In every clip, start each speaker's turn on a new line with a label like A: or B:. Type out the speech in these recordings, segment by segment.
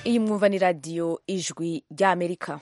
A: Iyi mwumva ni radiyo ijwi ry'Amerika.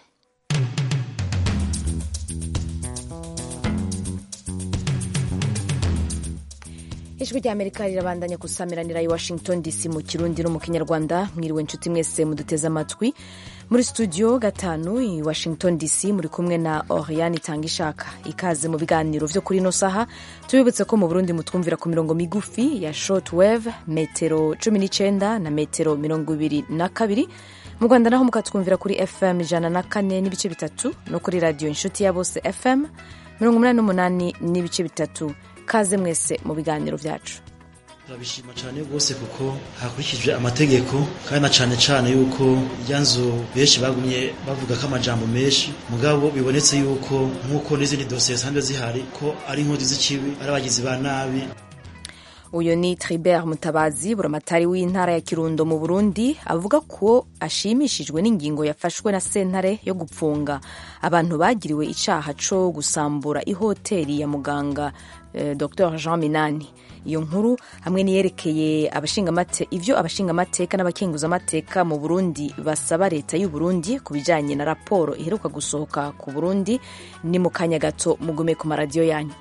A: Ijwi ry'Amerika rirabandanya gusamiranira i Washington DC mu Kirundi no mu Kinyarwanda. Mwiriwe nshuti mwese muduteze amatwi. Muri studio gatanu i Washington DC muri kumwe na Oriane Tangishaka. Ikaze mu biganiro vyo kuri no saha. Tubibutse ko mu Burundi mutwumvira ku mirongo migufi ya shortwave metero 19 na metero 22. Mu Rwanda naho mukatwumvira kuri FM 104 n'ibice bitatu no kuri radio Inshuti ya Bose FM 88 n'ibice bitatu. Kaze mwese mu biganiro vyacu.
B: Turabishima cyane gose kuko hakurikijwe amategeko kandi cyane yuko yanzo benshi bagumye bavuga ko amajambo menshi mugabo bibonetse yuko nkuko n'izindi dossier sanzwe zihari ko ari inkodi z'ikibi ari abagizi ba nabi.
A: Uyo ni Tribert Mutabazi, buramatari w'intara ya Kirundo mu Burundi, avuga ko ashimishijwe n'ingingo yafashwe na sentare yo gupfunga abantu bagiriwe icaha co gusambura ihoteli ya muganga Dr Jean Minani. Iyo nkuru hamwe niyerekeye ivyo abashingamateka n'abakenguzamateka mu Burundi basaba leta y'u Burundi kubijanye na raporo iheruka gusohoka ku Burundi ni mu kanya gato mugume ku maradiyo yanyu.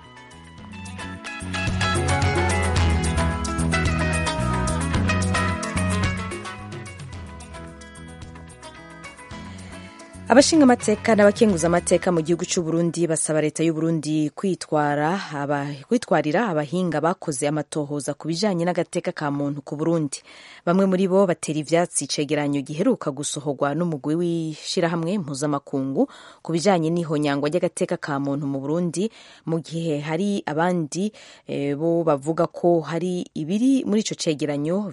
A: Abashingamateka n'abakenguzamateka mu gihugu cy'u Burundi basaba leta y'u Burundi kwitwarira abahinga bakoze amatohoza ku bijanye n'agateka ka muntu ku Burundi. Bamwe muri bo batera ivyatsi icegeranyo giheruka gusohorwa n'umugwi w'ishirahamwe mpuzamakungu ku bijanye n'ihonyangwa ry'agateka ka muntu mu Burundi, mu gihe hari abandi bo bavuga ko hari ibiri muri ico cegeranyo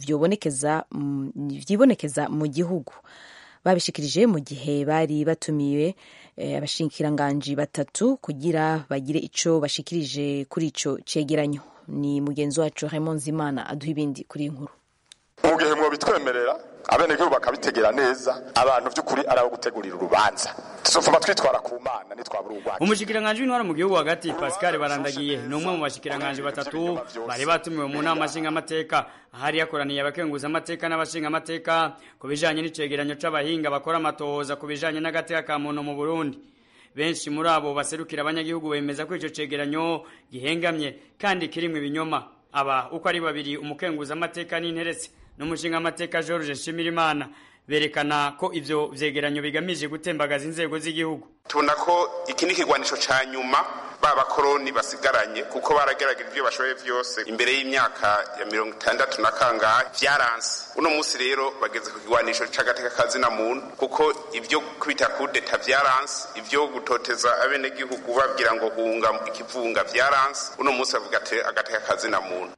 A: vyibonekeza mu gihugu. Babishikirije mu gihe bari batumiwe abashinkiranganji batatu kugira bagire ico bashikirije kuri ico cegeranyo. Ni mugenzi wacu Raymond Zimana aduha ibindi kuri inkuru.
C: Mu gihe mwo bitwemerera abenegihugu bakabitegera neza, abantu vy'ukuri araho gutegurira urubanza tuzofuma twitwara ku Mana nitwabura urwanda.
D: Umushikiranganje w'intwara mu gihugu hagati Pascal Barandagiye ni umwe mu bashikiranganje batatu bari batumiwe mu nama nshingamateka, ahari yakoraniye abakenguzamateka n'abashingamateka ku bijanye n'icegeranyo c'abahinga bakora amatohoza ku bijanye n'agateka ka muntu mu Burundi. Benshi muri abo baserukira abanyagihugu bemeza ko ico cegeranyo gihengamye kandi kirimwe ibinyoma. Aba uko ari babiri, umukenguzamateka n'interetse n'umushingamateka George Nshimirimana, berekana ko ivyo vyegeranyo bigamije gutembagaza inzego z'igihugu.
C: Tubona ko iki ni ikigwanisho ca nyuma b'abakoroni basigaranye, kuko baragerageje ivyo bashoboye vyose imbere y'imyaka ya 60 na kangahe vyaranse. Uno musi rero bageze ku kigwanisho c'agateka kazina muntu, kuko ivyo kwita kudeta vyaranse, ivyo gutoteza abenegihugu babwira ngo hunga ikivunga vyaranse. Uno musi bavuga ati agateka kazina muntu.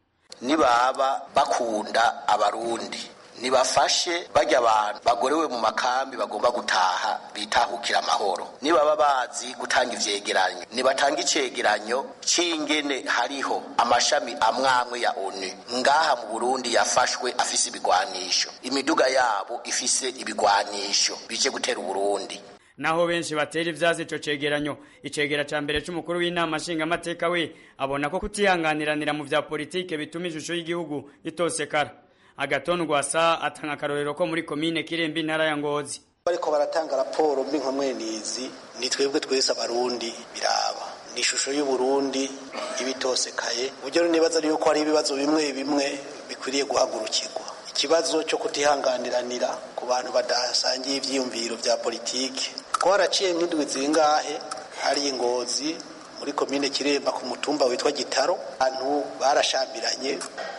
E: Nibaba bakunda abarundi, nibafashe bajya abantu bagorewe mu makambi bagomba gutaha bitahukira amahoro. Nibaba bazi gutanga ivyegeranyo, nibatanga icegeranyo c'ingene hariho amashami amwamwe ya ONU ngaha mu Burundi yafashwe afise ibigwanisho, imiduga yabo ifise ibigwanisho bije gutera Burundi.
D: Naho benshi batera ivyazi ico cegeranyo, icegera ca mbere c'umukuru w'inama nshingamateka we abona ko kutihanganiranira mu vya politike bituma ishusho y'igihugu itosekara. Agaton Rwasa atanga akarorero ko muri komine Kirembe intara ya Ngozi.
F: Bariko baratanga raporo mbi nka mwenizi, ni twebwe twese abarundi biraba. Ni ishusho y'u Burundi ibitosekaye. Ujye nibaza ryo ko ari ibibazo bimwe bikwiriye guhagurukirwa. Ikibazo cyo kutihanganiranira ku bantu badasangiye ivyiyumviro vya politike. Ko haraciye nk'indwi zingahe hari Ingozi muri komine Kiremba ku mutumba witwa Gitaro, abantu barashambiranye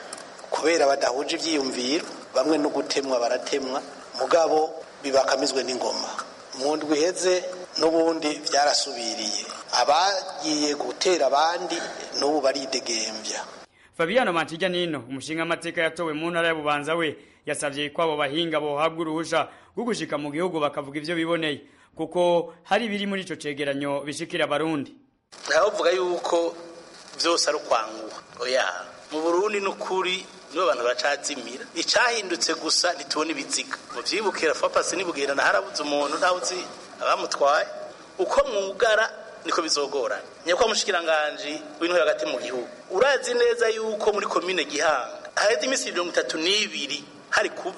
F: kubera badahuje ivyiyumviro, bamwe no gutemwa baratemwa, mugabo bibakamizwe n'ingoma. Mu ndwi iheze n'ubundi vyarasubiriye, abagiye gutera abandi n'ubu baridegembya.
D: Fabiano Mantijya Nino, umushingamateka yatowe mu ntara ya Bubanza we yasavye ko abo bahinga bohabwa uruhusha rwo gushika mu gihugu bakavuga ivyo biboneye, kuko hari biri muri ico cegeranyo bishikira abarundi.
F: Ndavuga yuko vyose ari ukwanguha. Oya, mu Burundi n'ukuri nibo abantu bacazimira. Icahindutse gusa nitubona ibiziga. Mu vyibukira fapasi nibugenda na harabuze umuntu ntawuzi abamutwaye. Uko mwugara niko bizogorana. Nyakwa mushikiranganje w'intore hagati mu gihugu. Urazi neza yuko muri komine Gihanga haheze imisi 32 hari kuvre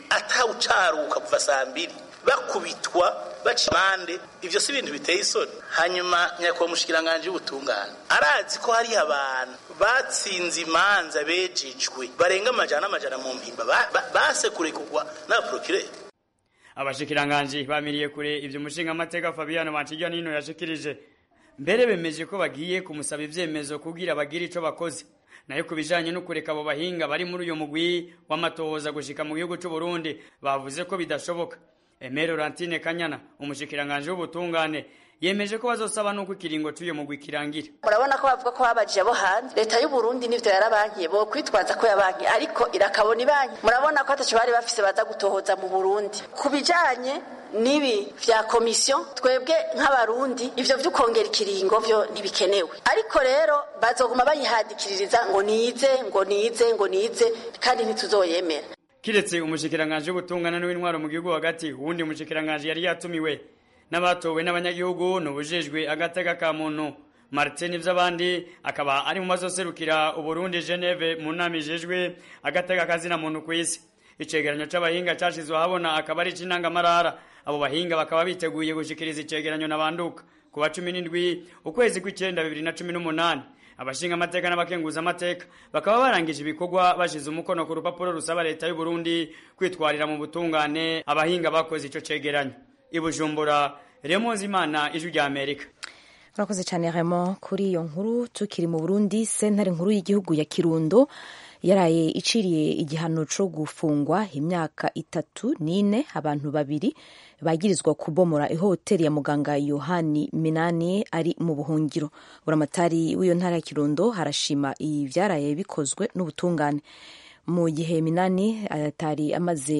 G: atawucaruka kuva saa 2 bakubitwa baca amande. Ivyo si ibintu biteye isoni. Hanyuma nyakubahwa mushikiranganje w'ubutungane arazi ko hari abantu batsinze imanza bejejwe barenga amajana mu mpimba basekure kugwa na procureur.
D: Abashikiranganje bamiriye kure ivyo mushinga amateka Fabiano Manchijya nino yashikirije, mbere bemeje ko bagiye kumusaba ivyemezo kugira bagira ico bakoze. Nayo kubijanye no kureka abo bahinga bari muri uyo mugwi w'amatohoza gushika mu gihugu cy'u Burundi bavuze ko bidashoboka. Emero Rantine Kanyana umushikiranganje w'ubutungane yemeje ko bazosaba nuko ikiringo cy'uyo mugwi kirangira.
H: Murabona ko bavuga ko babajije abo hanze leta y'u Burundi n'ivyo yarabankiye bo kwitwaza ko yabankiye ariko irakabona ibanki. Murabona ko atacho bari bafise baza gutohoza mu Burundi kubijanye nibi vya komisiyo. Twebwe nk'abarundi ivyo vy'ukongera ikiringo vyo ntibikenewe, ariko rero bazoguma bayihadikiririza ngo nize kandi ntituzoyemera.
D: Kiretse umushikiranganje w'ubutungane n'intwaro mu gihugu hagati, uwundi mushikiranganje yari yatumiwe n'abatowe n'abanyagihugu n'ubujejwe agateka ka muntu Martin Vyabandi akaba ari mu mazoserukira Uburundi Geneve mu nama ijejwe agateka kazina muntu kw'isi. Icegeranyo c'abahinga cashizwe habona akaba ari cinangamarara. Abo bahinga bakaba biteguye gushikiriza icegeranyo nabanduka kuwa 17 ukwezi kw'icenda 2018. Abashinga amateka n'abakenguza amateka bakaba barangije ibikorwa bashize umukono ku rupapuro rusaba leta y'u Burundi kwitwarira mu butungane abahinga bakoze ico cegeranyo. Ibujumbura, Raymond Zimana, Ijwi rya Amerika.
A: Urakoze cyane Raymond kuri iyo nkuru. Tukiri mu Burundi, sentare nkuru y'igihugu ya Kirundo yaraye iciriye igihano cyo gufungwa imyaka 3 abantu babiri bagirizwa kubomora ihoteli ya muganga Yohani Minani ari mu buhungiro. Buramatari w'iyo ntara ya Kirundo harashima ivyaraye bikozwe n'ubutungane. Mu gihe Minani atari amaze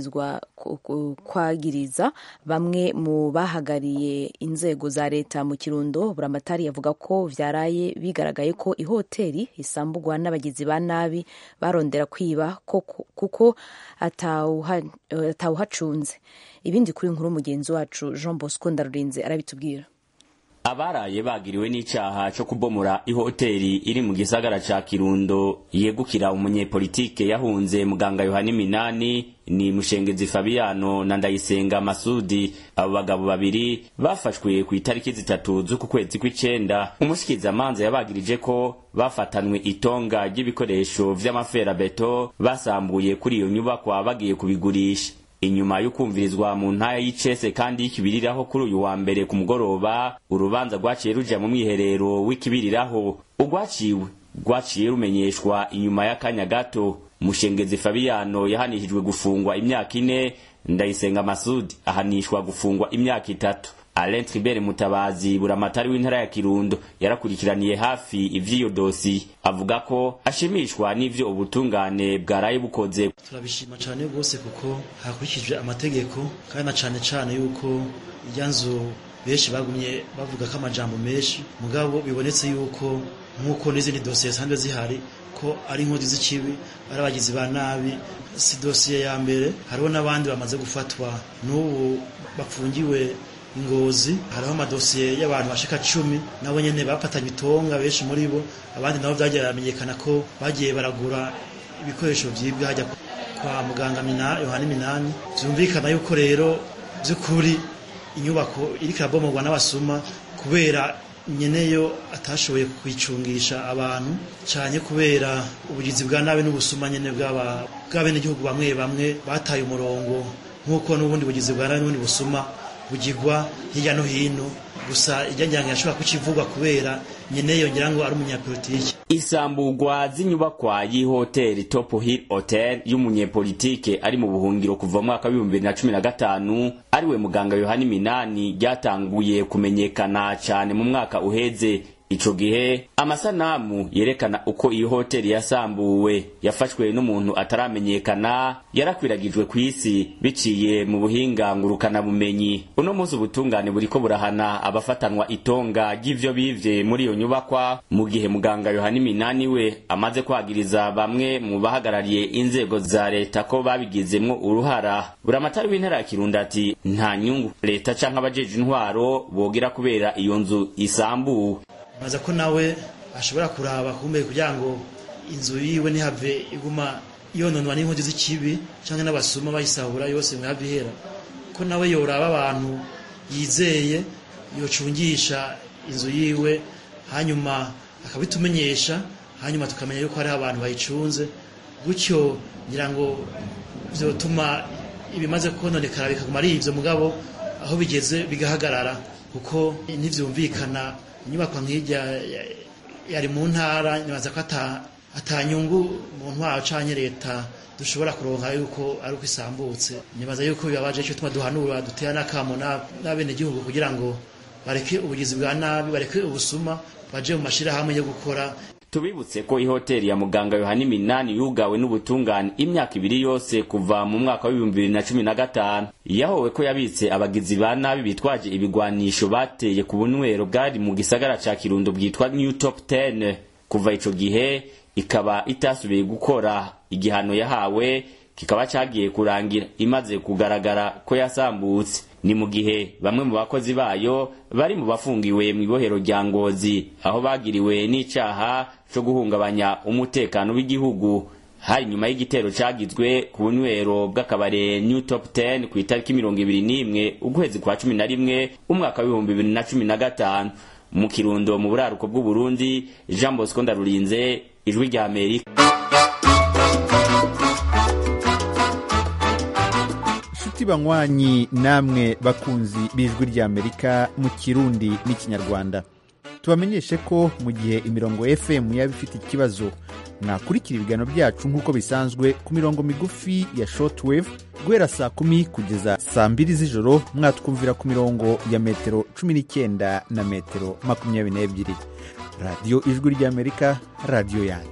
A: kwagiriza bamwe mu bahagariye inzego za leta mu Kirundo, Buramatari yavuga ko vyaraye bigaragaye ko ihoteli isambugwa n'abagizi ba nabi barondera kwiba kuko atawuhacunze. Ibindi kuri nkuru mugenzi wacu Jean Bosco Ndarurinze arabitubwira.
I: Abaraye bagiriwe n'icaha cyo kubomora ihoteli iri mu gisagara ca Kirundo yegukira umunyepolitike yahunze muganga Yohani Minani ni Mushengezi Fabiano na Ndayisenga Masudi. Abo bagabo babiri bafashwe ku itariki 3 z'uku kwezi kw'icenda. Umushikiza manza yabagirije ko bafatanwe itonga ry'ibikoresho vy'amafera beto basambuye kuri iyo nyubakwa bagiye kubigurisha. Inyuma y'ukumvirizwa mu ntaya y'Icese kandi y'ikibiriraho kuri uyu wa mbere ku mugoroba, urubanza rwaciye ruja mu mwiherero w'ikibiriraho. Rwaciye rumenyeshwa inyuma y'akanya gato. Mushengezi Fabiano yahanishijwe gufungwa imyaka 4, Ndayisenga Masudi ahanishwa gufungwa imyaka 3. Alain Tribert Mutabazi, buramatari w'intara ya Kirundo, yarakurikiraniye hafi ivyiyo dosi, avuga ko ashimishwa n'ivyo ubutungane bwaraye bukoze.
B: Turabishima cyane rwose kuko hakurikijwe amategeko, kandi cyane yuko iryanzo benshi bagumye bavuga ko amajambo menshi, mugabo bibonetse yuko nkuko n'izindi dosiye sanzwe zihari ko ari inkodi z'ikibi, ari abagizi ba nabi. Si dosiye ya mbere, hariho n'abandi bamaze gufatwa n'ubu bapfungiwe Ngozi. Hariho amadosiye y'abantu bashika 10 nabo nyene bapatanye itonga, benshi muri bo abandi nabo byagiye bamenyekana ko bagiye baragura ibikoresho vyibwa hajya kwa muganga Yohani Minani. Byumvikana yuko rero by'ukuri inyubako iri kabomorwa n'abasuma kubera nyeneyo atashoboye kwicungisha abantu cyane kubera ubugizi bwa nabi n'ubusuma nyene bw'abene gihugu bamwe bataye umurongo, nkuko n'ubundi bugizi bwa nabi n'ubundi busuma bugirwa hirya no hino. Gusa ijyanjyanga yashobora kucivugwa kubera nyeneyo ngira ngo ari umunyapolitike.
I: Isambugwa z'inyubakwa y'ihoteli Top Hill Hotel y'umunyepolitike ari mu buhungiro kuva mu mwaka wa 2015 ariwe muganga Yohani Minani ryatanguye kumenyekana cyane mu mwaka uheze. Ico gihe amasanamu yerekana uko iyo hoteli yasambuwe yafashwe n'umuntu ataramenyekana yarakwiragijwe kw'isi biciye mu buhinga ngurukana bumenyi. Uno munsi ubutungane buriko burahana abafatanwa itonga ry'ivyo bivye muri iyo nyubakwa, mu gihe muganga Yohani Minani we amaze kwagiriza bamwe mu bahagarariye inzego za leta ko babigizemwo uruhara. Buramatari w'intara ya Kirundo ati nta nyungu leta canke abajeje intwaro bogira kubera iyo nzu isambuwe.
B: Maza ko nawe ashobora kuraba kumbe kugira ngo inzu yiwe ntihave iguma yononwa n'inkozi z'ikibi cyangwa n'abasuma bayisahura yose mwabihera ko nawe yoraba abantu yizeye yocungisha inzu yiwe hanyuma akabitumenyesha hanyuma tukamenya yuko hari abantu bayicunze gutyo ngira ngo bizotuma ibimaze kononekara bikaguma ari ivyo mugabo aho bigeze bigahagarara kuko ntivyumvikana inyubako nk'ijya yari mu ntara nibaza ko atanyungu mu ntwaro canke leta dushobora kuronka yuko ari uko isambutse nibaza yuko bibabaje cyo tuma duhanura dutera n'akamo n'abene gihugu kugira ngo bareke ubugizi bwa nabi bareke ubusuma baje mu mashirahamwe yo gukora.
I: Tubibutse ko ihoteli ya muganga Yohani Minani yugawe n'ubutungane imyaka 2 yose kuva mu mwaka wa 2015 yahowe ko yabitse abagizi ba nabi bitwaje ibigwanisho bateye ku bunwero bwari mu gisagara ca Kirundo bwitwa New Top 10. Kuva ico gihe ikaba itasubiye gukora, igihano yahawe kikaba cagiye kurangira imaze kugaragara ko yasambutse. Ni mu gihe bamwe mu bakozi bayo bari mu bafungiwe mu ibohero rya Ngozi aho bagiriwe n'icaha cyo guhungabanya umutekano w'igihugu. Hari nyuma y'igitero cagizwe ku bunwero bw'akabare New Top 10 ku itariki 21 ukwezi kwa 11 umwaka wa 2015 mu Kirundo mu buraruko bw'u Burundi. Jean Bosco Ndarurinze, Ijwi rya Amerika.
J: Banywanyi namwe bakunzi b'Ijwi rya Amerika mu Kirundi n'ikinyarwanda, tubamenyeshe ko mu gihe imirongo FM yaba ifite ikibazo mwakurikira ibiganiro byacu nk'uko bisanzwe ku mirongo migufi ya shortwave guhera saa 10 kugeza saa 2 z'ijoro. Mwatwumvira ku mirongo ya metero 19 na metero 22. Radio Ijwi rya Amerika, radio yanyu.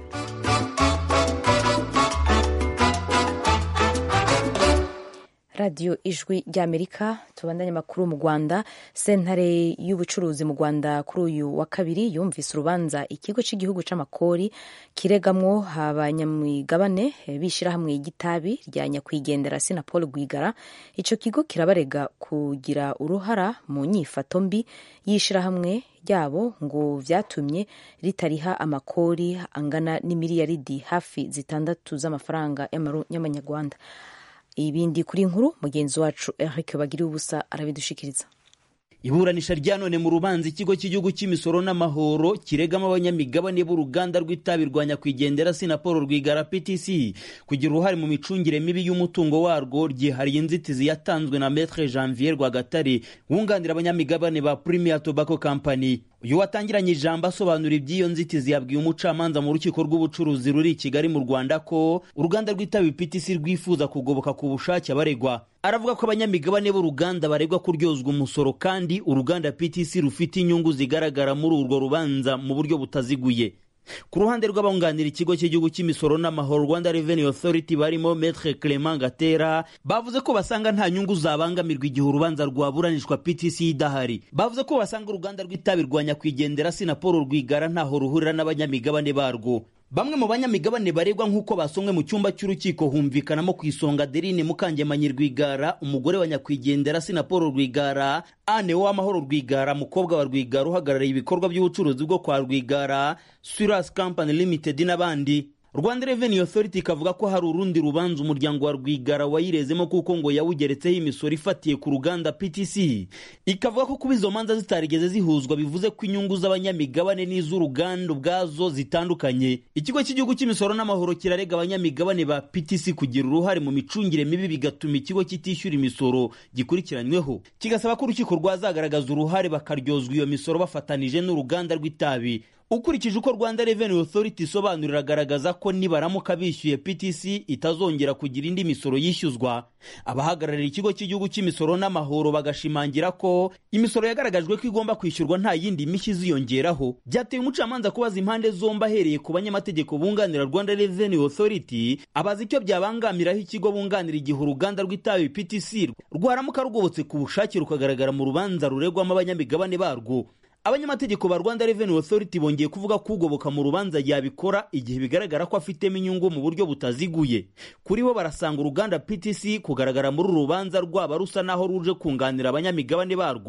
A: Radio Ijwi rya Amerika. Tubandanye makuru mu Rwanda. Sentare y'ubucuruzi mu Rwanda kuri uyu wa kabiri yumvise urubanza ikigo cy'igihugu c'amakori kiregamwo abanyamigabane bishirahamwe y'igitabi rya nyakwigendera Sinapol Rwigara. Ico kigo kirabarega kugira uruhara mu nyifato mbi y'ishirahamwe ryabo ngo vyatumye ritariha amakori angana n'imiliyaridi hafi 6 z'amafaranga y'amanyarwanda. Ibindi kuri nkuru mugenzi wacu Eric Bagiriye ubusa arabidushikiriza.
K: Iburanisha rya none mu rubanza ikigo cy'igihugu cy'imisoro n'amahoro kiregama abanyamigabane b'uruganda rw'itabi rwa nyakwigendera Sinapol Rwigara PTC kugira uruhare mu micungire mibi y'umutungo warwo ryihariye inzitizi yatanzwe na Maître Janvier Rwagatare wunganira abanyamigabane ba Premier Tobacco Company. Uyu watangiranye ijambo asobanura iby'iyo nzitizi yabwiye umucamanza mu rukiko rw'ubucuruzi ruri i Kigali mu Rwanda ko uruganda rw'itabi PTC rwifuza kugoboka ku bushake abaregwa. Aravuga ko abanyamigabane b'uruganda baregwa kuryozwa umusoro kandi uruganda PTC rufite inyungu zigaragara muri urwo rubanza mu buryo butaziguye. Ku ruhande rw'abunganira ikigo cy'igihugu cy'imisoro n'amahoro Rwanda Revenue Authority barimo Maître Clement Gatera bavuze ko basanga nta nyungu zabangamirwa igihe urubanza rwaburanishwa PTC idahari. Bavuze ko basanga uruganda rw'itabi rwa nyakwigendera Sinapol Rwigara ntaho ruhurira n'abanyamigabane barwo. Bamwe mu banyamigabane baregwa nk'uko basomwe mu cyumba cy'urukiko humvikanamo ku isonga Adeline Mukangemanyi Rwigara umugore wa nyakwigendera Sinapol Rwigara, Anne Uwamahoro Rwigara mukobwa wa Rwigara uhagarariye ibikorwa by'ubucuruzi bwo kwa Rwigara, Suras Company Limited n'abandi. Rwanda Revenue Authority kavuga ko hari urundi rubanza umuryango wa Rwigara wayirezemo kuko ngo yawugeretseho imisoro ifatiye ku ruganda PTC. Ikavuga ko kuba izo manza zitarigeze zihuzwa bivuze ko inyungu z'abanyamigabane n'iz'uruganda ubwazo zitandukanye. Ikigo cy'igihugu cy'imisoro n'amahoro kirarega abanyamigabane ba PTC kugira uruhare mu micungire mibi bigatuma ikigo kitishyura imisoro gikurikiranyweho. Kigasaba ko urukiko rwazagaragaza uruhare bakaryozwa iyo misoro bafatanije n'uruganda rw'itabi. Ukurikije uko Rwanda Revenue Authority isobanurira agaragaza ko nibaramuka bishyuye PTC itazongera kugira indi misoro yishyuzwa. Abahagararira ikigo cy'igihugu cy'imisoro n'amahoro bagashimangira ko imisoro yagaragajwe ko igomba kwishyurwa nta yindi mishyi ziyongeraho. Byateye umucamanza kubaza impande zombi ahereye ku banyamategeko bunganira Rwanda Revenue Authority abaza icyo byabangamiraho ikigo bunganira igihe uruganda rw'itabi PTC rwaramuka rugobotse ku bushake rukagaragara mu rubanza ruregwamo abanyamigabane barwo. Abanyamategeko ba Rwanda Revenue Authority bongeye kuvuga ko ugoboka mu rubanza yabikora igihe bigaragara ko afitemo inyungu mu buryo butaziguye. Kuri bo barasanga uruganda PTC kugaragara muri rubanza rwaba rusa naho ruje kunganira abanyamigabane barwo.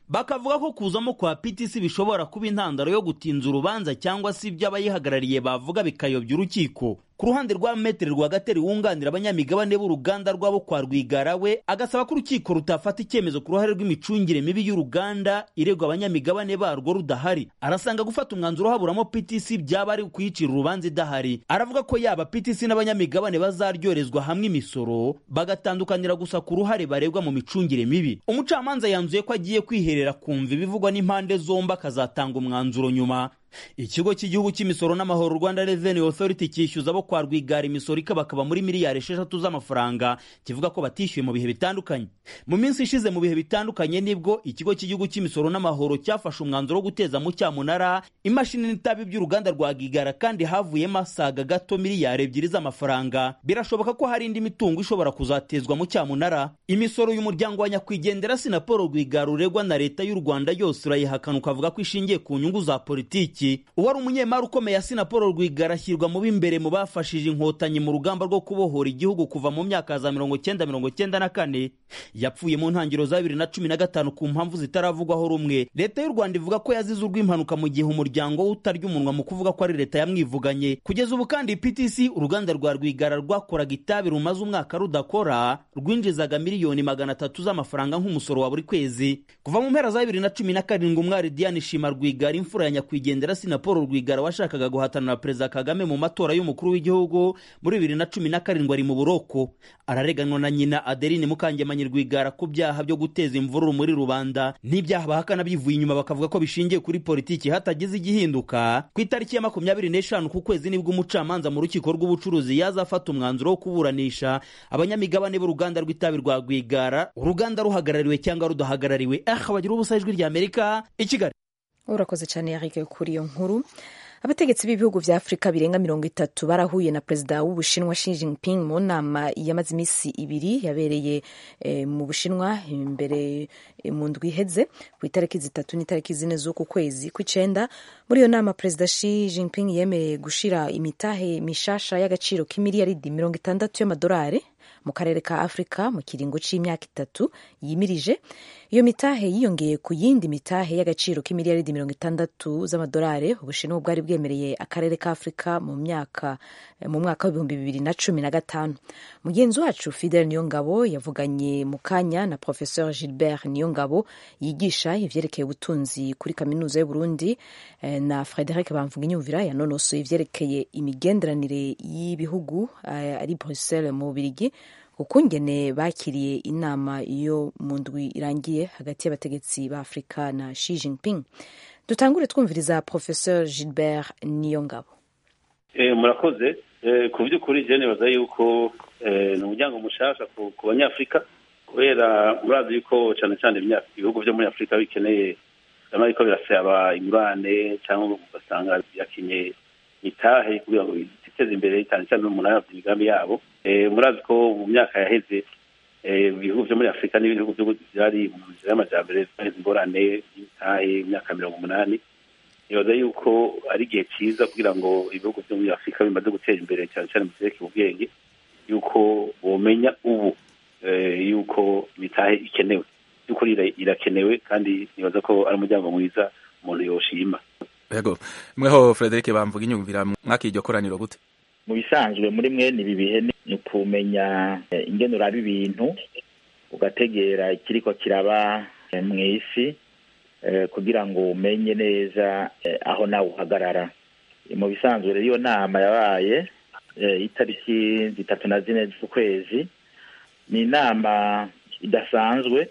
K: bakavuga ko kuzamo kwa PTC bishobora kuba intandaro yo gutinza urubanza cyangwa se ibyo abayihagarariye bavuga bikayobya urukiko. Ku ruhande rwa Metere Rwagatare wunganira abanyamigabane b'uruganda rwabo kwa Rwigara we agasaba ko urukiko rutafata icyemezo ku ruhare rw'imicungire mibi y'uruganda iregwa abanyamigabane barwo rudahari. Arasanga gufata umwanzuro haburamo PTC byaba ari kwicira urubanza idahari. Aravuga ko yaba PTC n'abanyamigabane bazaryorezwa hamwe imisoro bagatandukanira gusa ku ruhare baregwa mu micungire mibi. Umucamanza yanzuye ko agiye kwiherera kumva ibivugwa n'impande zombi akazatanga umwanzuro nyuma. Ikigo cy'igihugu cy'imisoro n'amahoro Rwanda Revenue Authority cyishyuza abo kwa Rwigara imisoro ikabakaba muri miliyari 6 z'amafaranga kivuga ko batishyuye mu bihe bitandukanye. Mu minsi ishize mu bihe bitandukanye nibwo ikigo cy'igihugu cy'imisoro n'amahoro cyafashe umwanzuro wo guteza mu cyamunara imashini n'itabi by'uruganda rwa Rwigara kandi havuyemo asaga gato miliyari 2 z'amafaranga. Birashoboka ko hari indi mitungo ishobora kuzatezwa mu cyamunara. Imisoro y'umuryango wa nyakwigendera Sinapolo Rwigara uregwa na leta y'u Rwanda yose urayihakana ukavuga ko ishingiye ku nyungu za politiki. Uwari umunyemari ukomeye ya Sinapolo Rwigara ashyirwa mu b'imbere mu bafashije inkotanyi mu rugamba rwo kubohora igihugu kuva mu myaka za 1994 yapfuye mu ntangiriro za 2015 ku mpamvu zitaravugwaho rumwe. Leta y'u Rwanda ivuga ko yazize urw'impanuka mu gihe umuryango utarya umunwa mu kuvuga ko ari leta yamwivuganye. Kugeza ubu kandi PTC uruganda rwa Rwigara rwakoraga itabi rumaze umwaka rudakora rwinjizaga miliyoni 300 z'amafaranga nk'umusoro wa buri kwezi. Kuva mu mpera za 2017 umwari Diane Shima Rwigara imfura ya nyakwigendera Sinapolo Rwigara washakaga guhatana na Perezida Kagame mu matora y'umukuru w'igihugu muri 2017 ari mu buroko. Arareganwa na nyina Adeline Mukangemanyi Rwigara ku byaha byo guteza imvururu muri rubanda n'ibyaha bahakana bivuye inyuma bakavuga ko bishingiye kuri politiki hatagize igihinduka. Ku itariki ya 25 ku kwezi nibwo umucamanza mu rukiko rw'ubucuruzi yazafata umwanzuro wo kuburanisha abanyamigabane b'uruganda rw'itabi rwa Rwigara, uruganda ruhagarariwe cyangwa rudahagarariwe. Bagira ubusa ijwi rya Amerika i Kigali.
A: Urakoze cyane Eric kuri iyo nkuru. Abategetsi b'ibihugu vya Afrika birenga 30 barahuye na Perezida w'Ubushinwa Xi Jinping mu nama yamaze imisi 2 yabereye mu Bushinwa imbere mu ndwi iheze ku itariki 3 n'itariki 4 z'uku kwezi kw'icenda. Muri iyo nama Perezida Xi Jinping yemeye gushira imitahe mishasha y'agaciro k'imiliyaridi 60 y'amadolari mu karere ka Afrika mu kiringo c'imyaka 3 yimirije. Iyo mitahe yiyongeye ku yindi mitahe y'agaciro k'imiliyaridi 60 z'amadolari Ubushinwa bwari bwemereye akarere ka Afrika mu mwaka wa 2015. Mugenzi wacu Fidel Niyongabo yavuganye mu kanya na Professeur Gilbert Niyongabo yigisha ivyerekeye ubutunzi kuri kaminuza y'u Burundi na Frederic Bamvuginyumvira yanonosoye ivyerekeye imigenderanire y'ibihugu ari Bruxelles mu Bubiligi ukungene bakiriye inama yo mu ndwi irangiye hagati y'abategetsi ba Afrika na Xi Jinping. Dutangure twumviriza Professeur Gilbert Niyongabo.
L: Murakoze. Ku by'ukuri je nebaza yuko ni umuryango mushasha ku banyafrika kubera murazi yuko cyane cyane ibihugu byo muri Afrika bikeneye ariko birasaba ingurane cyangwa ugasanga yakinye itahe kugira ngo biteze imbere cyane cyane umuntu afite imigambi yabo. Murazi ko mu myaka yaheze ibihugu byo muri Afrika n'ibihugu byo byari mu nzira y'amajyambere ingorane y'itahe imyaka 80. Nibaza yuko ari igihe cyiza kugira ngo ibihugu byo muri Afrika bimaze gutera imbere cyane cyane mu vyerekeye ubwenge yuko bomenya ubu yuko imitahe ikenewe yuko irakenewe kandi nibaza ko ari umuryango mwiza umuntu yoshima.
M: Yego mweho Frederic Bamvuginyumvira mwakiryo koraniro gute?
N: Mu bisanzwe muri mwene ibi bihe ni kumenya ingene uraba ibintu ugategera ikiriko kiraba mw'isi kugira ngo umenye neza aho nawe uhagarara. Mu bisanzwe rero iyo nama yabaye itariki 3 na 4 z'ukwezi ni inama idasanzwe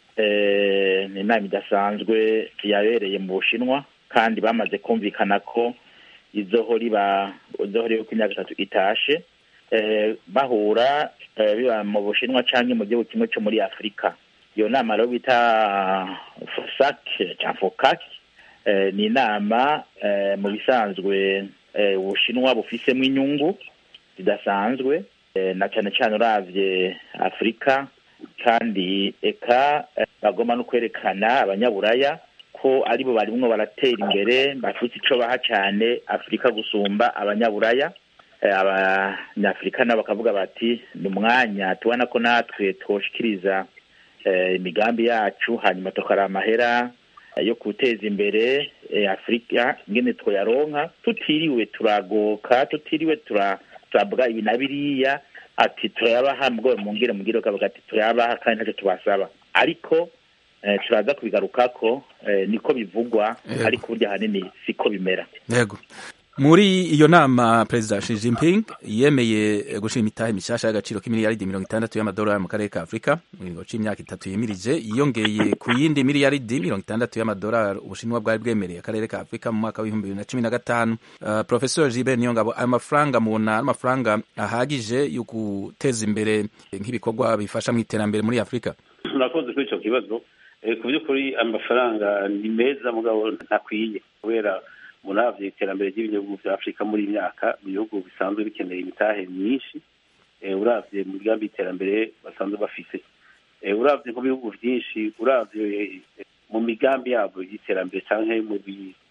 N: yabereye mu Bushinwa kandi bamaze kumvikana ko izohora ku imyaka 3 itashe bahura biba mu Bushinwa canke mu gihugu kimwe cyo muri Afrika. Iyo nama rero bita FOCAC ni inama mu bisanzwe Ubushinwa bufisemo inyungu zidasanzwe na cyane cyane uravye Afrika kandi eka bagomba no kwerekana abanyaburaya ko aribo barimwo baratera imbere bafite ico baha cyane Afrika gusumba abanyaburaya. Abanyafrika nabo bakavuga bati ni umwanya tubona ko natwe twoshikiriza imigambi yacu, hanyuma tukaraba amahera yo guteza imbere Afrika ngene twoyaronka tutiriwe turagoka, tutiriwe turabwa ibi na biriya, ati turayabaha mugore mungire kavuga ati turayabaha kandi ntacyo tubasaba, ariko turaza kubigarukako niko bivugwa, ariko burya hanini siko bimera.
M: Yego. Muri iyo nama Perezida Xi Jinping yemeye gushira imitahe mishasha y'agaciro k'imiliyaridi 60 y'amadolari mu karere ka Afrika mu gihe c'imyaka 3 yemirije, yiyongeye ku yindi miliyaridi 60 y'amadolari Ubushinwa bwari bwemereye akarere ka Afrika mu mwaka wa 2015. Professor Gilbert Niyongabo, ayo mafaranga mubona amafaranga ahagije yo guteza imbere nk'ibikorwa bifasha mu iterambere muri Afrika?
L: Nakoze kuri ico kibazo, ku by'ukuri amafaranga ni meza mugabo ntakwiye, kubera muravye iterambere ry'ibihugu vya Afrika muri myaka mu bihugu bisanzwe bikeneye imitahe myinshi, uravye mu migambi y'iterambere basanzwe bafise, uravye mu bihugu vyinshi, uravye mu migambi yabo y'iterambere canke mu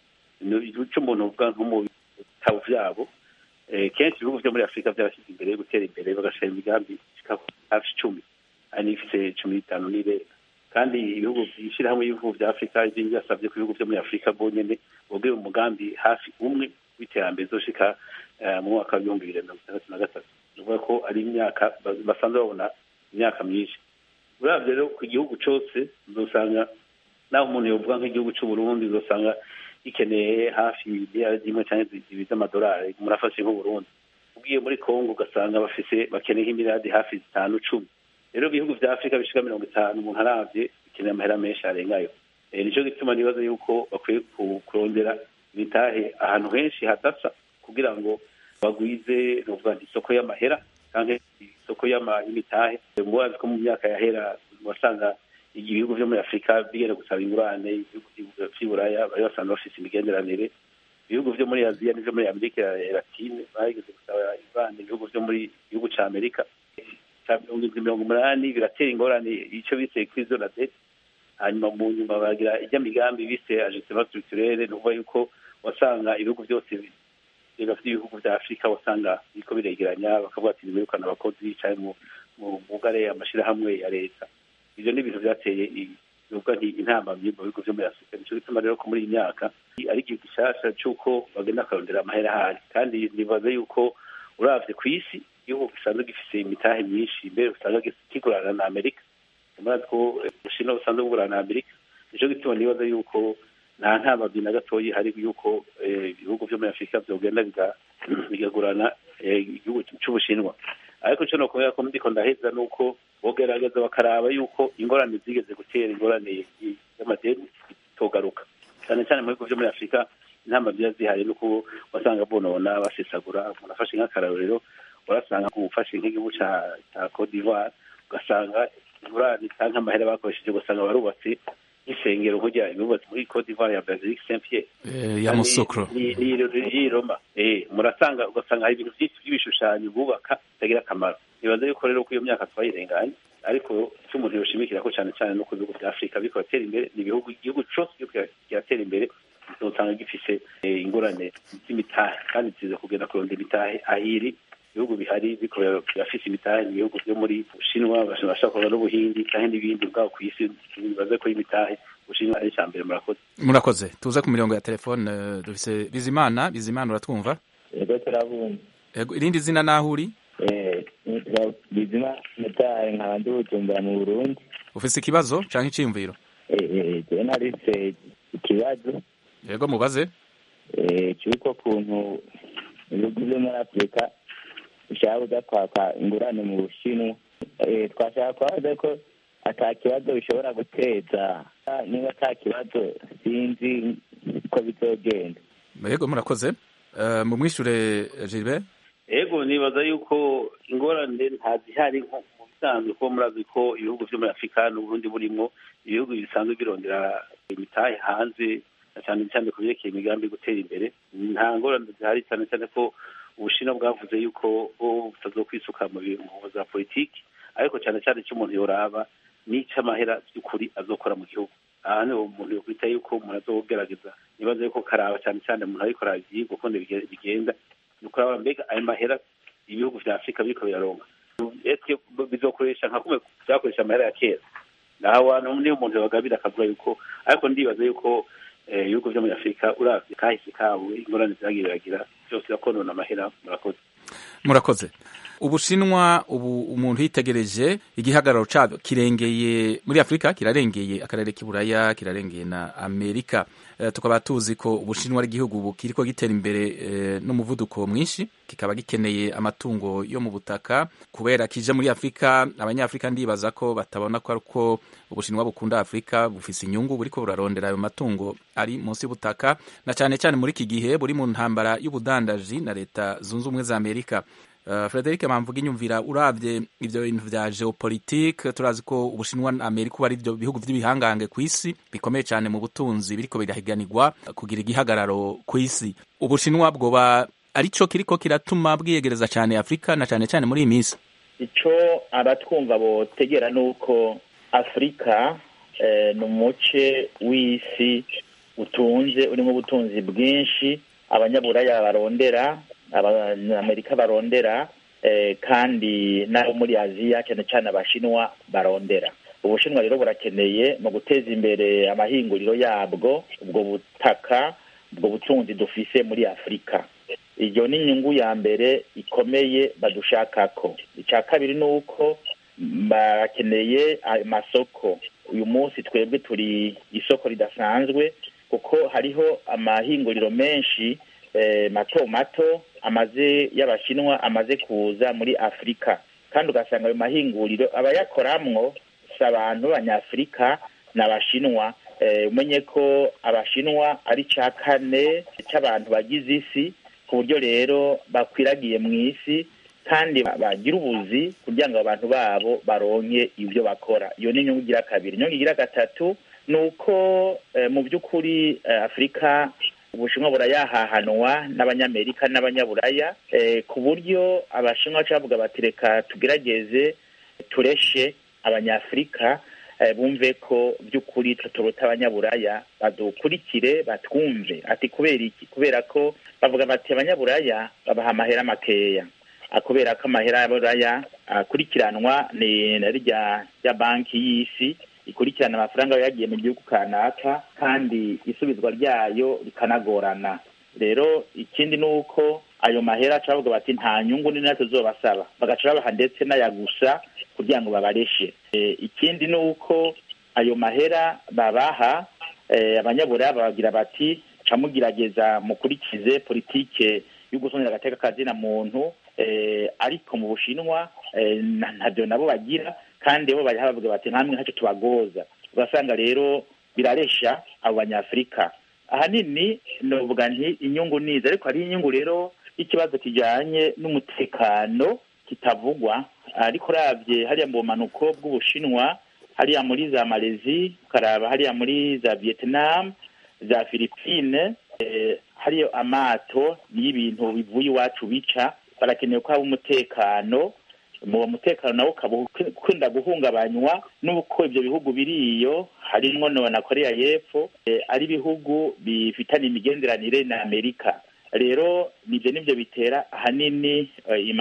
L: bico umuntu uvuga nko mu bitabo vyabo, kenshi ibihugu vyo muri Afrika vyarashyize imbere gutera imbere bagashira imigambi hafi 10 ani ifise 15 n'irenga, kandi ibihugu byishira hamwe y'ibihugu vya Afrika izindi yasavye ku bihugu vyo muri Afrika bonyene bogeye umugambi hafi umwe w'iterambere zoshika mu mwaka wa 2063. Nuvuga ko ari imyaka basanzwe babona imyaka myinshi. Uravye rero ku gihugu cose uzosanga naho umuntu yovuga nk'igihugu c'u Burundi uzosanga gikeneye hafi miliyaridi 1 canke 2 z'amadolari, murafashe nk'u Burundi. Ugiye muri Kongo ugasanga bakeneye miliyaridi hafi 5-10. Rero ibihugu vya Afrika bishika 50 umuntu aravye bikeneye amahera menshi arengayo. Nico gituma nibaza yuko bakwiye kurondera imitahe ahantu henshi hadasa kugira ngo bagwize novuga isoko y'amahera canke isoko y'imitahe. Mubazi ko mu myaka yahera wasanga ibihugu vyo muri Afrika bigera gusaba ingurane, ibihugu vy'Iburaya bari basanzwe bafise imigenderanire, ibihugu vyo muri Aziya n'ivyo muri Amerika Latine bageze gusaba ingurane, ibihugu vyo muri igihugu ca Amerika 1980 biratera ingorane ico bise crise de la dette, hanyuma mu nyuma bagira ijya migambi bise ajustement structurel, nuvuga yuko wasanga ibihugu byose ibihugu vya Afrika wasanga biko biregeranya bakavuga ati nimurukana abakozi cyane mu bugare amashirahamwe ya leta. Ivyo ni ibintu vyateye nuvuga nti intamba mu bihugu vyo muri Afrika. Nico gituma rero ko muri iyi myaka ari igihe gishasha c'uko bagenda akarondera amahera ahari, kandi nibaza yuko uravye kw'isi igihugu gisanzwe gifise imitahe myinshi, mbere usanga kigurana na Amerika, murazi ko Ubushinwa busanzwe bugurana na Amerika. Nico gituma nibaza yuko nta ntamabyi na gatoyi hari yuko ibihugu vyo muri Afrika vyogenda bigagurana igihugu c'Ubushinwa. Ariko cyo no kubera ko ndiko ndaheza nuko bogerageza bakaraba yuko ingorane zigeze gutera ingorane y'amadeni togaruka, cyane cyane mu bihugu vyo muri Afrika ntamabyi zihari nuko wasanga bonona basesagura. Munafashe nk'akarorero urasanga gufasha nk'igihugu ca Cote d'Ivoire ugasanga ingurane canke amahera bakoresheje ugasanga barubatse nk'isengero nk'urya yubatse muri Cote d'Ivoire ya Basilique Saint-Pierre
M: ya Musokro
L: ni Roma, murasanga ugasanga hari ibintu byinshi by'ibishushanyo bubaka bitagira akamaro. Nibaza yuko rero ko iyo myaka twayirenganye, ariko cyo umuntu yoshimikira ko cyane cyane no ku bihugu vya Afrika biko batera imbere, ni igihugu cose kiratera imbere uzosanga gifise ingorane z'imitahe, kandi ziza kugenda kurondera imitahe ahiri ibihugu bihari biko birafise imitahe. Ibihugu vyo muri Bushinwa bashaka n'Ubuhindi kandi n'ibindi bwabo ku isi bibaze ko imitahe Bushinwa ari cyambere.
M: Murakoze. Tuza ku mirongo ya telefone dufise Bizimana. Bizimana uratwumva?
O: Yego turabumva.
M: Yego, irindi zina naho uri?
O: Bizimana mutaye nkabandi Bujumbura mu Burundi.
M: Ufise ikibazo canke iciyumviro?
O: Je narise ikibazo.
M: Yego mubaze.
O: Cyuko kuntu ibihugu vyo muri Afrika ushaka kuja kwaka ingurane mu Bushinwa, twashaka kubaza ko ata kibazo bishobora guteza, niba ata kibazo sinzi ko bizogenda.
M: Yego murakoze. Mu mwishure Gilbert?
L: Yego nibaza yuko ingorane ntazihari nko mu bisanzwe, ko murazi ko ibihugu vyo muri Afrika n'Uburundi burimwo ibihugu bisanzwe birondera imitahe hanze, cyane cyane ku byerekeye imigambi gutera imbere. Nta ngorane zihari, cyane cyane ko Ubushinwa bwavuze yuko butazokwisuka mu bintu za politiki, ariko cyane cyane icyo umuntu yoraba n'ico amahera by'ukuri azokora mu gihugu. Aha niho umuntu yokwita yuko umuntu azogerageza, nibaza yuko karaba cyane cyane umuntu ariko aravyigwa uko bigenda, nuko araba mbega ayo mahera ibihugu vya Afrika biriko biraronka bizokoresha nka kumwe vyakoresha amahera ya kera. naho niyo umuntu bagabira akavuga yuko ariko ndibaza yuko ibihugu vyo muri Afrika uravye kahise kawe ingorane zagiye biragira byose bakonona amahera.
M: Murakoze. Ubushinwa ubu umuntu yitegereje igihagararo cyabyo kirengeye muri Afrika, kirarengeye akarere k'Iburaya, kirarengeye na Amerika. Tukaba tuzi ko Ubushinwa ari igihugu kiriko gitera imbere n'umuvuduko mwinshi, kikaba gikeneye amatungo yo mu butaka kubera kije muri Afrika. Abanyafrika ndibaza ko batabona ko ariko Ubushinwa bukunda Afrika, bufise inyungu buriko burarondera ayo matungo ari munsi y'ubutaka, na cyane cyane muri iki gihe buri mu ntambara y'ubudandaji na leta zunze ubumwe za Amerika. Frederic Mamvuga inyumvira uravye ivyo bintu vya geopolitique, turazi ko Ubushinwa na Amerika bari ivyo bihugu vy'ibihangange ku isi bikomeye cyane mu butunzi, biriko birahiganirwa kugira igihagararo ku isi. Ubushinwa bwoba arico kiriko kiratuma bwiyegereza cyane Afrika, na cyane cyane muri iyi minsi.
N: Ico abatwumva botegera nuko Afrika ni umuce w'isi utunze, urimo ubutunzi bwinshi abanyaburaya barondera, Abanyamerika barondera, kandi nabo muri Aziya cyane cyane Abashinwa barondera. Ubushinwa rero burakeneye mu guteza imbere amahinguriro yabwo ubwo butaka, ubwo butunzi dufise muri Afrika. Iyo ni inyungu ya mbere ikomeye badushakako. Icya kabiri nuko barakeneye amasoko. Uyu munsi twebwe turi isoko ridasanzwe kuko hariho amahinguriro menshi mato mato y'Abashinwa amaze kuza muri Afrika, kandi ugasanga ayo mahinguriro abayakoramwo si abantu b'Abanyafrika n'Abashinwa. Umenye ko Abashinwa ari ca kane c'abantu bagize isi, ku buryo rero bakwiragiye mu isi kandi bagira ubuzi kugira ngo abantu babo baronke ibyo bakora. Iyo ni inyungu igira kabiri. Inyungu igira gatatu nuko mu by'ukuri Afrika Ubushinwa burayahahanwa n'Abanyamerika n'Abanyaburaya, ku buryo Abashinwa bavuga bati reka tugerageze tureshe Abanyafrika, bumve ko by'ukuri turuta Abanyaburaya, badukurikire batwumve. Ati kubera iki? Kubera ko bavuga bati Abanyaburaya babaha amahera makeya, kubera ko amahera y'Aburaya akurikiranwa ni rya banki y'isi ikurikirana amafaranga yagiye mu gihugu kanaka, kandi isubizwa ryayo rikanagorana. Rero ikindi nuko ayo mahera cavuga bati nta nyungu ni natwe zobasaba, bagaca babaha ndetse n'ayagusa kugira ngo babareshe. Ikindi nuko ayo mahera babaha Abanyaburaya babagira bati camugerageza mukurikize politike yo gusonera agateka kazina muntu, ariko mu Bushinwa ntabyo nabo bagira, kandi bo bari bavuga bati ntamwe ntacyo tubagoza. Ugasanga rero biraresha abo Banyafrika. Ahanini novuga nti inyungu niza, ariko hari inyungu rero ikibazo kijanye n'umutekano kitavugwa. Ariko ravye hariya mu bumanuko bw'Ubushinwa, hariya muri za Malezi, karaba hariya muri za Vietnam, za Philippines, hariyo amato y'ibintu bivuye iwacu bica, barakeneye ko haba umutekano. Mu mutekano nawo ukunda guhungabanywa nuko ibyo bihugu biriyo harimwo na Korea y'Epfo, ari bihugu bifitanye imigenderanire na Amerika. Rero nivyo bitera ahanini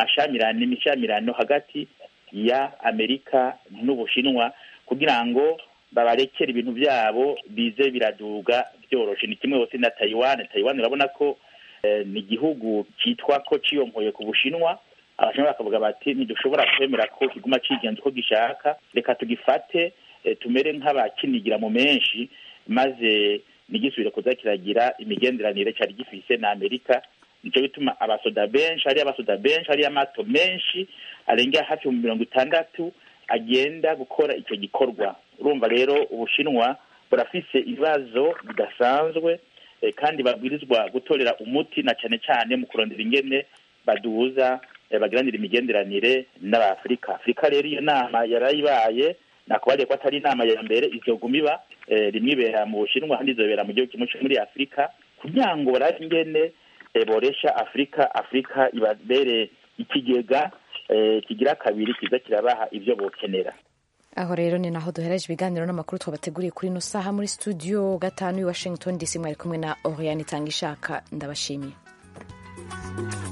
N: imishamirano hagati ya Amerika n'Ubushinwa, kugira ngo babarekere ibintu byabo bize biraduga byoroshe. Ni kimwe hose na Taiwan. Urabona ko ni igihugu cyitwa ko ciyonkoye ku Bushinwa. Abashinwa bakavuga bati ntidushobora kwemera ko kiguma cigenza uko gishaka, reka tugifate tumere nk'abakinigira mu menshi, maze nigisubire kuza kiragira imigenderanire cyari gifise na Amerika. Nico bituma abasoda benshi hari amato menshi arenga hafi mu 60 agenda gukora icyo gikorwa. Urumva rero Ubushinwa burafise ibibazo bidasanzwe, kandi babwirizwa gutorera umuti, na cyane cyane mu kurondera ingene baduza bagiranira imigenderanire n'Abafrika. Afrika rero iyo nama yarayibaye, nakubariye ko atari inama ya mbere, izoguma iba, rimwe ibera mu Bushinwa kandi izobera mu gihugu kimwe muri Afrika, kugira ngo barabe ingene boresha Afrika ibabere ikigega kigira kabiri kiza kirabaha ibyo bokenera.
A: Aho rero ni naho duhereje ibiganiro n'amakuru twabateguriye kuri ino saha muri studio 5 i Washington DC. Mwari kumwe na Oriane Tangishaka. Ndabashimiye.